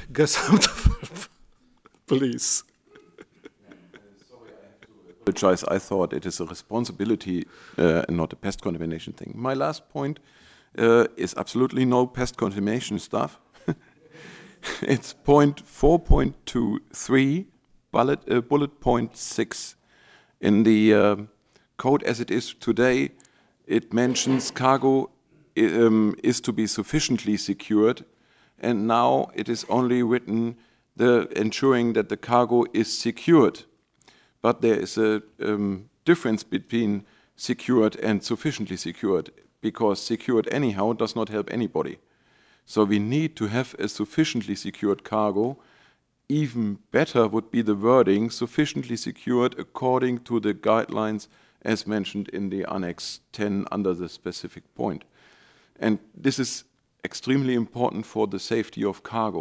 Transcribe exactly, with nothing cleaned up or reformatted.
Gesamte, please. Apologize. I thought it is a responsibility uh, and not a pest contamination thing. My last point uh, is absolutely no pest contamination stuff. It's point four point two three, bullet, uh, bullet point six. In the uh, code as it is today, it mentions cargo um, is to be sufficiently secured, and now it is only written the ensuring that the cargo is secured. But there is a um, difference between secured and sufficiently secured, because secured anyhow does not help anybody. So we need to have a sufficiently secured cargo. Even better would be the wording, sufficiently secured according to the guidelines as mentioned in the Annex ten under the specific point. And this is extremely important for the safety of cargo.